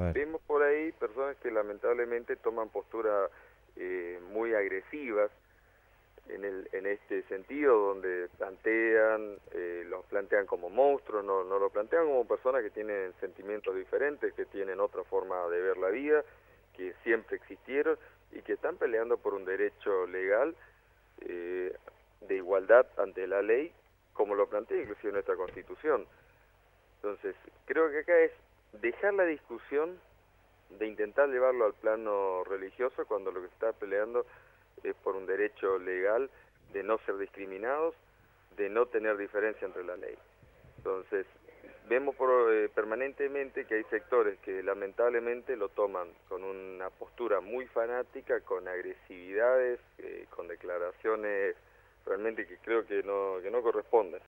ver. vemos por ahí personas que lamentablemente toman posturas muy agresivas en este sentido, donde los plantean como monstruos, no lo plantean como personas que tienen sentimientos diferentes, que tienen otra forma de ver la vida, que siempre existieron y que están peleando por un derecho legal eh, de igualdad ante la ley, como lo plantea inclusive nuestra Constitución. Entonces, creo que acá es dejar la discusión de intentar llevarlo al plano religioso cuando lo que se está peleando es por un derecho legal de no ser discriminados, de no tener diferencia entre la ley. Entonces, vemos permanentemente que hay sectores que lamentablemente lo toman con una postura muy fanática, con agresividades, con declaraciones realmente que creo que no corresponden.